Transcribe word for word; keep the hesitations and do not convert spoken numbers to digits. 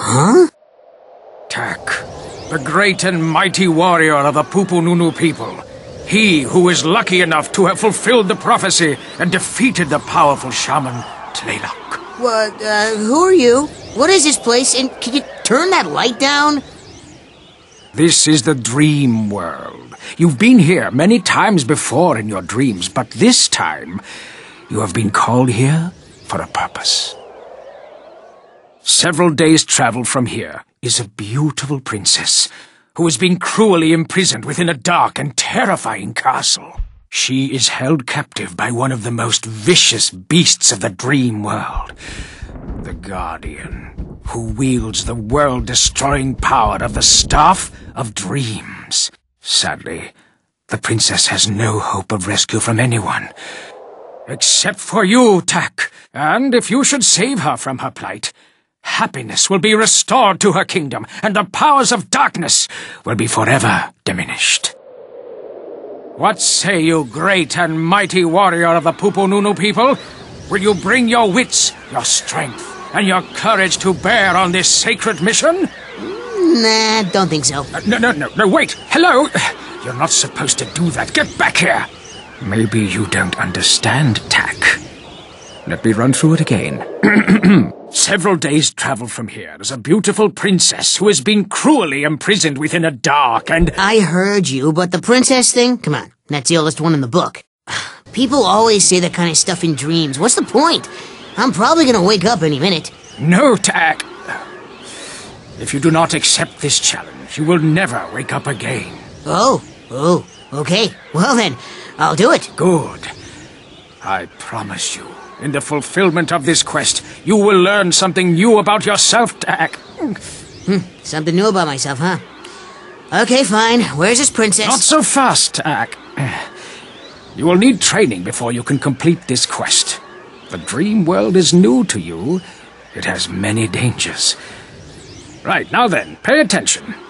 Huh? Tak, the great and mighty warrior of the Pupununu people. He who is lucky enough to have fulfilled the prophecy and defeated the powerful shaman, Tlaloc. What, uh, who are you? What is this place? And can you turn that light down? This is the dream world. You've been here many times before in your dreams, but this time you have been called here for a purpose. Several days' travel from here is a beautiful princess who has been cruelly imprisoned within a dark and terrifying castle. She is held captive by one of the most vicious beasts of the dream world, the Guardian, who wields the world-destroying power of the Staff of Dreams. Sadly, the princess has no hope of rescue from anyone, except for you, Tak. And if you should save her from her plight, happiness will be restored to her kingdom, and the powers of darkness will be forever diminished. What say you, great and mighty warrior of the Pupununu people? Will you bring your wits, your strength, and your courage to bear on this sacred mission? Nah, don't think so. Uh, no, no, no, no, wait! Hello! You're not supposed to do that. Get back here! Maybe you don't understand, Tak. Let me run through it again. Several days' travel from here is a beautiful princess who has been cruelly imprisoned within a dark and... I heard you, but the princess thing? Come on, that's the oldest one in the book. People always say that kind of stuff in dreams. What's the point? I'm probably gonna wake up any minute. No, Tak. If you do not accept this challenge, you will never wake up again. Oh, oh, okay. Well then, I'll do it. Good. I promise you, in the fulfillment of this quest, you will learn something new about yourself, Tak. Hmm, something new about myself, huh? Okay, fine. Where's this princess? Not so fast, Tak. You will need training before you can complete this quest. The dream world is new to you. It has many dangers. Right, now then, pay attention.